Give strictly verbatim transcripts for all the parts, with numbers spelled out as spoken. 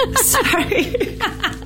Sorry.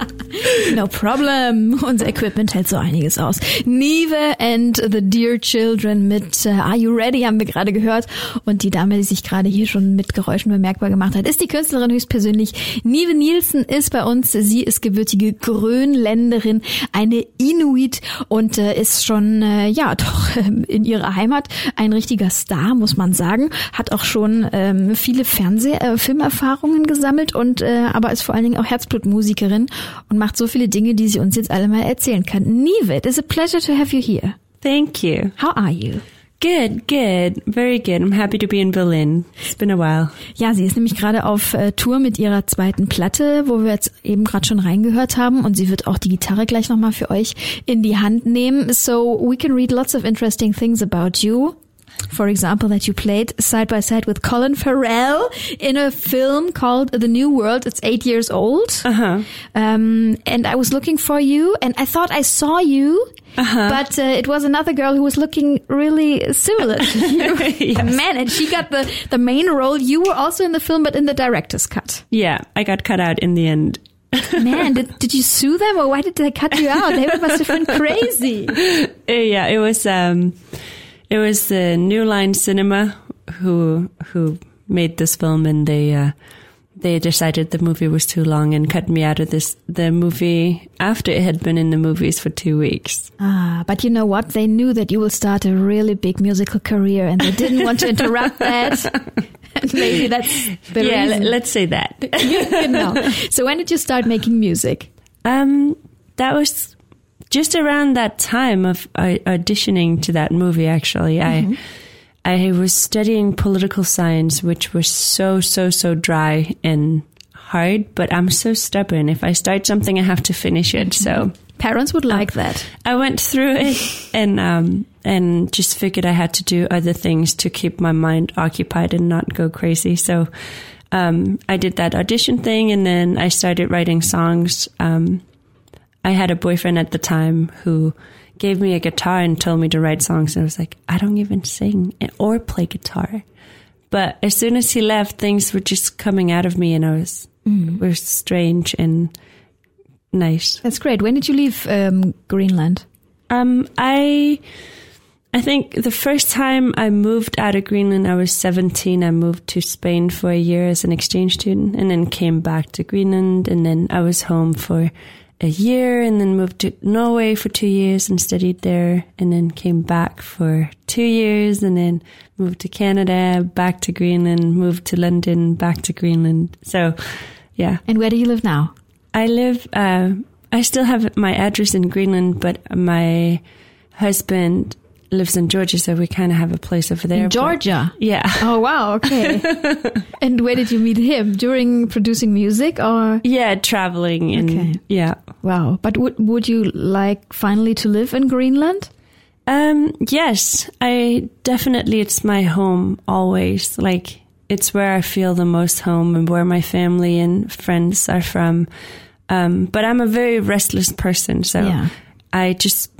No problem. Unser Equipment hält so einiges aus. Nive and the Dear Children mit uh, Are You Ready haben wir gerade gehört. Und die Dame, die sich gerade hier schon mit Geräuschen bemerkbar gemacht hat, ist die Künstlerin höchstpersönlich. Nive Nielsen ist bei uns. Sie ist gebürtige Grönländerin, eine Inuit und uh, ist schon, uh, ja, doch uh, in ihrer Heimat ein richtiger Star, muss man sagen. Hat auch schon uh, viele Fernseh-, äh, Filmerfahrungen gesammelt und uh, aber ist vor allen Dingen auch Herzblutmusikerin und macht so viele Dinge, die sie uns jetzt alle mal erzählen kann. Nive, it is a pleasure to have you here. Thank you. How are you? Good, good. Very good. I'm happy to be in Berlin. It's been a while. Ja, sie ist nämlich gerade auf äh, Tour mit ihrer zweiten Platte, wo wir jetzt eben gerade schon reingehört haben. Und sie wird auch die Gitarre gleich nochmal für euch in die Hand nehmen. So we can read lots of interesting things about you. For example, that you played side by side with Colin Farrell in a film called The New World. It's eight years old. Uh-huh. Um, and I was looking for you, and I thought I saw you, uh-huh. but uh, it was another girl who was looking really similar to you. Yes. Man, and she got the, the main role. You were also in the film, but in the director's cut. Yeah, I got cut out in the end. Man, did, did you sue them, or why did they cut you out? They must have been crazy. Yeah, it was... Um, It was the New Line Cinema who who made this film, and they uh, they decided the movie was too long and cut me out of this the movie after it had been in the movies for two weeks. Ah, but you know what? They knew that you will start a really big musical career, and they didn't want to interrupt that. And maybe that's the yeah, reason. L- let's say that. Genau. So when did you start making music? Um, that was just around that time of uh, auditioning to that movie, actually. Mm-hmm. I I was studying political science, which was so, so, so dry and hard, but I'm so stubborn. If I start something, I have to finish it. So parents would like that. I went through it and um and just figured I had to do other things to keep my mind occupied and not go crazy. So um I did that audition thing, and then I started writing songs. Um I had a boyfriend at the time who gave me a guitar and told me to write songs. And I was like, I don't even sing or play guitar. But as soon as he left, things were just coming out of me, and I was, mm. were strange and nice. That's great. When did you leave um, Greenland? Um, I, I think the first time I moved out of Greenland, I was seventeen. I moved to Spain for a year as an exchange student, and then came back to Greenland. And then I was home for a year, and then moved to Norway for two years and studied there, and then came back for two years and then moved to Canada, back to Greenland, moved to London, back to Greenland. So, yeah. And where do you live now? I live, uh, I still have my address in Greenland, but my husband lives in Georgia, so we kind of have a place over there. In Georgia? But, yeah. Oh, wow, okay. And where did you meet him? During producing music, or? Yeah, traveling. And, okay. Yeah. Wow. But would would you like finally to live in Greenland? Um, yes, I definitely, it's my home always. Like, it's where I feel the most home and where my family and friends are from. Um, but I'm a very restless person, so yeah. I just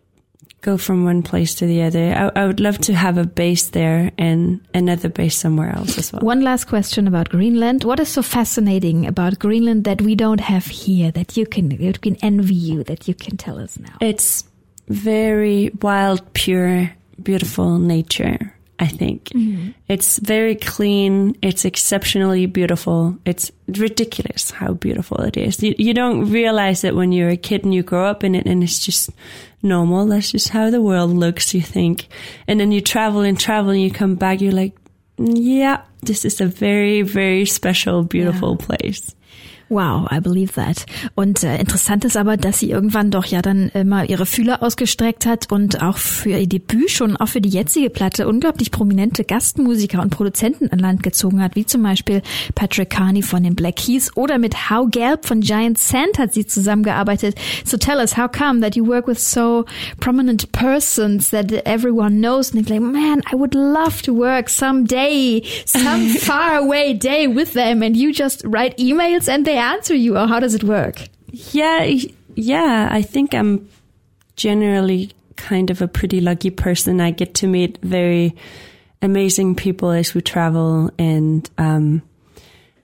go from one place to the other. I, I would love to have a base there and another base somewhere else as well. One last question about Greenland. What is so fascinating about Greenland that we don't have here, that you can, you can envy you, that you can tell us now? It's very wild, pure, beautiful nature, I think. Mm-hmm. It's very clean. It's exceptionally beautiful. It's ridiculous how beautiful it is. You, you don't realize it when you're a kid and you grow up in it, and it's just normal. That's just how the world looks, you think. And then you travel and travel and you come back, you're like, yeah, this is a very, very special, beautiful yeah. place. Wow, I believe that. Und äh, interessant ist aber, dass sie irgendwann doch ja dann immer ihre Fühler ausgestreckt hat und auch für ihr Debüt schon, auch für die jetzige Platte, unglaublich prominente Gastmusiker und Produzenten an Land gezogen hat, wie zum Beispiel Patrick Carney von den Black Keys oder mit How Gelb von Giant Sand hat sie zusammengearbeitet. So tell us, how come that you work with so prominent persons that everyone knows, and they're like, man, I would love to work someday, some far away day with them, and you just write emails and they answer you, or how does it work? Yeah, yeah, I think I'm generally kind of a pretty lucky person. I get to meet very amazing people as we travel, and um,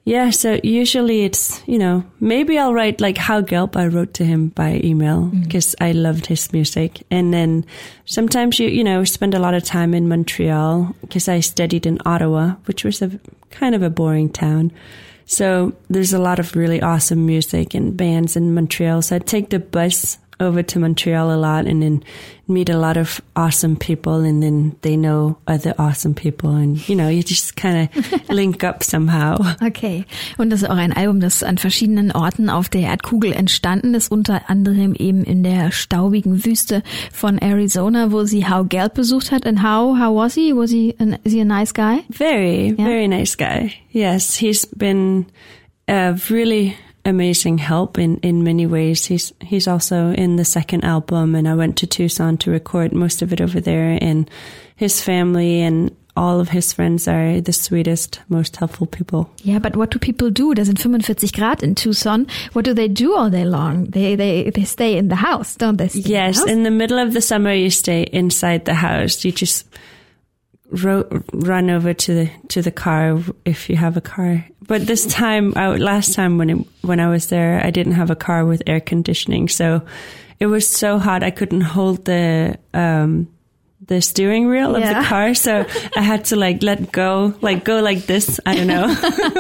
Yeah, so usually it's, you know, maybe I'll write like How Gelb I wrote to him by email because mm. I loved his music. And then sometimes you, you know, spend a lot of time in Montreal because I studied in Ottawa, which was a kind of a boring town. So there's a lot of really awesome music and bands in Montreal. So I take the bus over to Montreal a lot and then meet a lot of awesome people, and then they know other awesome people, and you know, you just kind of link up somehow. Okay. Und das ist auch ein Album, das an verschiedenen Orten auf der Erdkugel entstanden ist, unter anderem eben in der staubigen Wüste von Arizona, wo sie How Gelb besucht hat. And how how was he? Was he an, is he a nice guy? Very, yeah? very nice guy. Yes, he's been uh, really amazing help in, in many ways. He's he's also in the second album, and I went to Tucson to record most of it over there, and his family and all of his friends are the sweetest, most helpful people. Yeah, but what do people do? Da sind fifty-five Grad in Tucson. What do they do all day long? They they they stay in the house, don't they? Stay yes, in the, in the middle of the summer you stay inside the house. You just ro- run over to the to the car if you have a car. But this time, I, last time when it, when I was there, I didn't have a car with air conditioning, so it was so hot I couldn't hold the um, the steering wheel yeah. of the car. So I had to like let go, like go like this. I don't know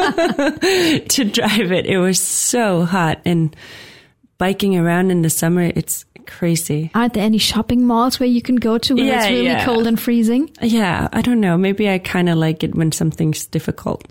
to drive it. It was so hot, and biking around in the summer, it's crazy. Aren't there any shopping malls where you can go to when yeah, it's really yeah. cold and freezing? Yeah, I don't know. Maybe I kind of like it when something's difficult.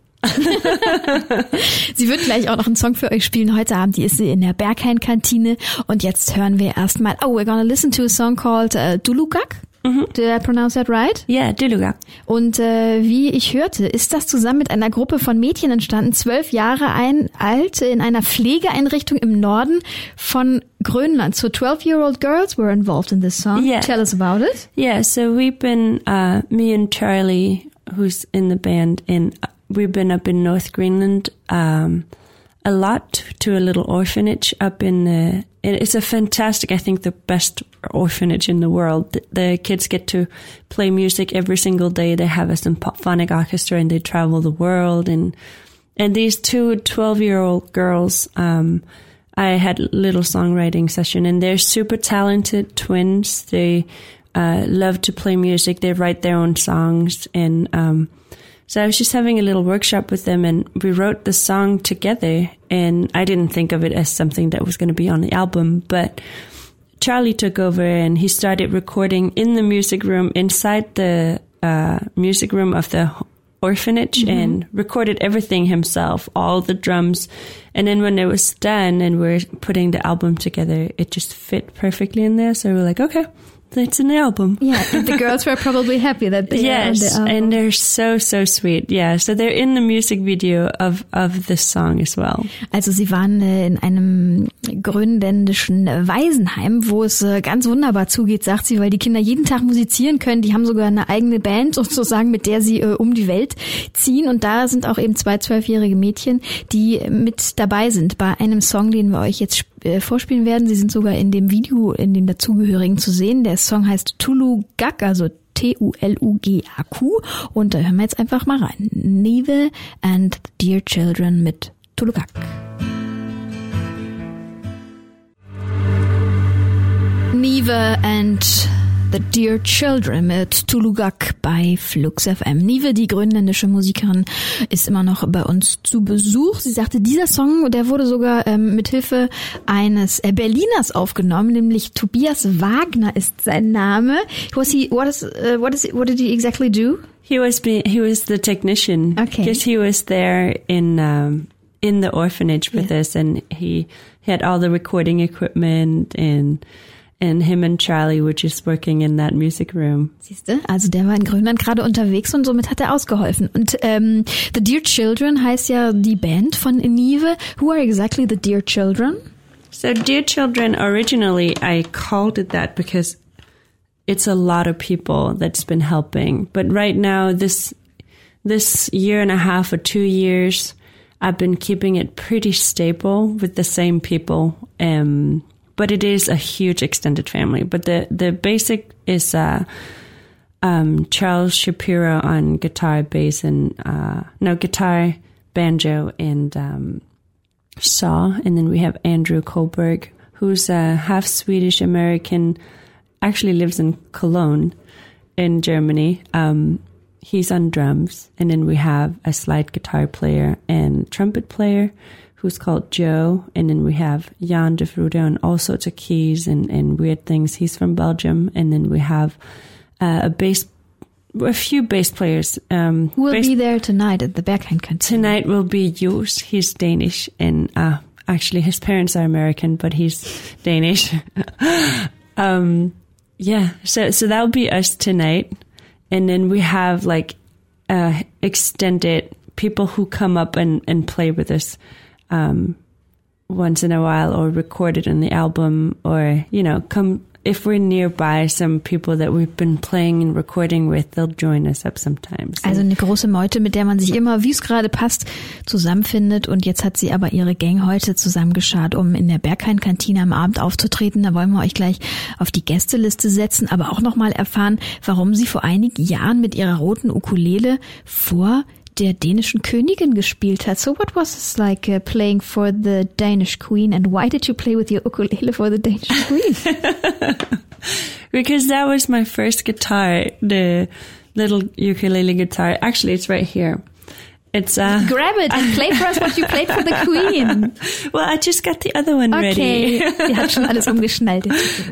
Sie wird gleich auch noch einen Song für euch spielen heute Abend. Die ist sie in der Berghain-Kantine. Und jetzt hören wir erstmal, oh, we're gonna listen to a song called uh, Dulugak. Mhm. Did I pronounce that right? Yeah, Dulugak. Und äh, wie ich hörte, ist das zusammen mit einer Gruppe von Mädchen entstanden, zwölf Jahre ein, alt, in einer Pflegeeinrichtung im Norden von Grönland. So twelve-year-old girls were involved in this song. Yeah. Tell us about it. Yeah, so we've been, uh, me and Charlie, who's in the band, in we've been up in North Greenland um, a lot to a little orphanage up in the, it's a fantastic, I think the best orphanage in the world. The, the kids get to play music every single day. They have a symphonic orchestra and they travel the world. And and these two twelve-year-old girls, um, I had a little songwriting session, and they're super talented twins. They uh, love to play music. They write their own songs, and um so I was just having a little workshop with them, and we wrote the song together, and I didn't think of it as something that was going to be on the album, but Charlie took over and he started recording in the music room inside the uh, music room of the orphanage mm-hmm. and recorded everything himself, all the drums. And then when it was done and we're putting the album together, it just fit perfectly in there. So we were like, okay. It's an album. Yeah, and the girls were probably happy that they yes, are on the album. And they're so, so sweet. Yeah, so they're in the music video of, of this song as well. Also sie waren äh, in einem grönländischen Waisenheim, wo es äh, ganz wunderbar zugeht, sagt sie, weil die Kinder jeden Tag musizieren können. Die haben sogar eine eigene Band sozusagen, mit der sie äh, um die Welt ziehen. Und da sind auch eben zwei zwölfjährige Mädchen, die mit dabei sind bei einem Song, den wir euch jetzt äh, vorspielen werden. Sie sind sogar in dem Video, in den dazugehörigen zu sehen. Der Song heißt Tulugak, also T U L U G A Q. Und da hören wir jetzt einfach mal rein. Nive and Dear Children mit Tulugak. Nive and The Dear Children mit Tulugak bei Flux F M. Nive, die grönländische Musikerin, ist immer noch bei uns zu Besuch. Sie sagte, dieser Song, der wurde sogar ähm, mit Hilfe eines äh, Berliners aufgenommen, nämlich Tobias Wagner ist sein Name. Was he? What is? Uh, what is? What did he exactly do? He was be, he was the technician. Okay. Because he was there in um, in the orphanage with yeah. us, and he had all the recording equipment and. And him and Charlie were just working in that music room. Siehste, also der war in Grönland gerade unterwegs und somit hat er ausgeholfen. Und ähm, The Dear Children heißt ja die Band von Nive. Who are exactly the Dear Children? So Dear Children, originally I called it that because it's a lot of people that's been helping. But right now, this this year and a half or two years, I've been keeping it pretty stable with the same people. Um, But it is a huge extended family. But the, the basic is uh, um, Charles Shapiro on guitar, bass, and uh, no guitar, banjo and um, saw. And then we have Andrew Kohlberg, who's a half Swedish American, actually lives in Cologne in Germany. Um, he's on drums. And then we have a slide guitar player and trumpet player who's called Joe. And then we have Jan de Vroede on all sorts of keys and, and weird things. He's from Belgium. And then we have uh, a bass, a few bass players. Um, Who will bass, be there tonight at the Berghain Canteen? Tonight will be Jos. He's Danish. And uh, actually his parents are American, but he's Danish. um, yeah, so so that'll be us tonight. And then we have like uh, extended people who come up and, and play with us um, once in a while, or record it on the album, or, you know, come if we're nearby, some people that we've been playing and recording with, they'll join us up sometimes. Also eine große Meute, mit der man sich immer, wie es gerade passt, zusammenfindet. Und jetzt hat sie aber ihre Gang heute zusammengeschart, um in der Berghain-Kantine am Abend aufzutreten. Da wollen wir euch gleich auf die Gästeliste setzen, aber auch nochmal erfahren, warum sie vor einigen Jahren mit ihrer roten Ukulele vor der dänischen Königin gespielt hat. So what was it like uh, playing for the Danish Queen, and why did you play with your ukulele for the Danish Queen? Because that was my first guitar, the little ukulele guitar. Actually, it's right here. It's uh Grab it and play for us what you played for the Queen. Well, I just got the other one okay. ready. Sie hat schon alles umgeschnallt.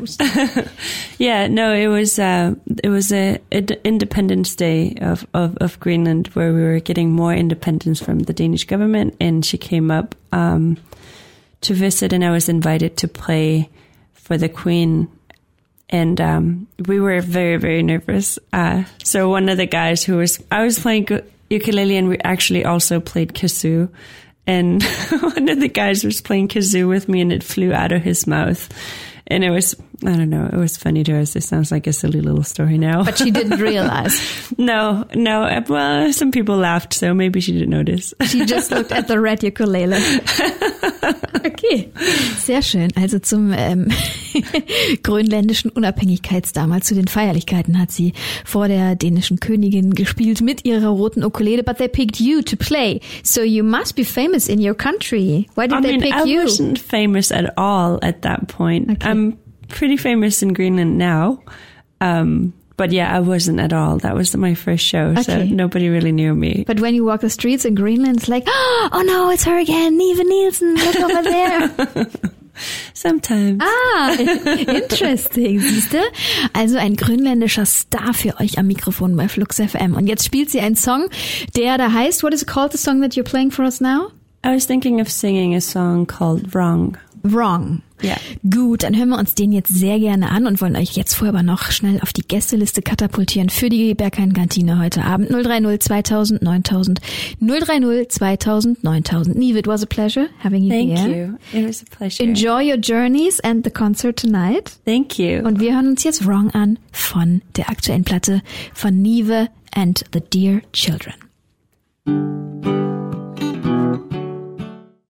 Yeah, no, it was uh it was a, a Independence Day of, of of Greenland, where we were getting more independence from the Danish government, and she came up um to visit, and I was invited to play for the Queen. And um we were very, very nervous. Uh so one of the guys who was I was playing ukulele, and we actually also played kazoo, and one of the guys was playing kazoo with me, and it flew out of his mouth, and it was, I don't know, it was funny to us. It sounds like a silly little story now. But she didn't realize. No, no. Well, some people laughed, so maybe she didn't notice. She just looked at the red ukulele. Okay, sehr schön. Also zum ähm, grönländischen Unabhängigkeitsdamals, zu den Feierlichkeiten hat sie vor der dänischen Königin gespielt mit ihrer roten Ukulele. But they picked you to play, so you must be famous in your country. Why did I they mean, pick I you? I wasn't famous at all at that point. Okay. I'm pretty famous in Greenland now. Um, But yeah, I wasn't at all. That was my first show, okay. So nobody really knew me. But when you walk the streets in Greenland, it's like, oh no, it's her again, Nive Nielsen, look over there. Sometimes. Ah, interesting, siehste? Also ein grönländischer Star für euch am Mikrofon bei Flux F M. Und jetzt spielt sie einen Song, der da heißt, what is it called, the song that you're playing for us now? I was thinking of singing a song called Wrong. Wrong. Ja. Gut, dann hören wir uns den jetzt sehr gerne an und wollen euch jetzt vorher aber noch schnell auf die Gästeliste katapultieren für die Berghain-Kantine heute Abend. null drei null zweitausend neuntausend. null drei null zweitausend neuntausend. Nive, it was a pleasure having you Thank here. you. It was a pleasure. Enjoy your journeys and the concert tonight. Thank you. Und wir hören uns jetzt Wrong an von der aktuellen Platte von Nive and the Dear Children.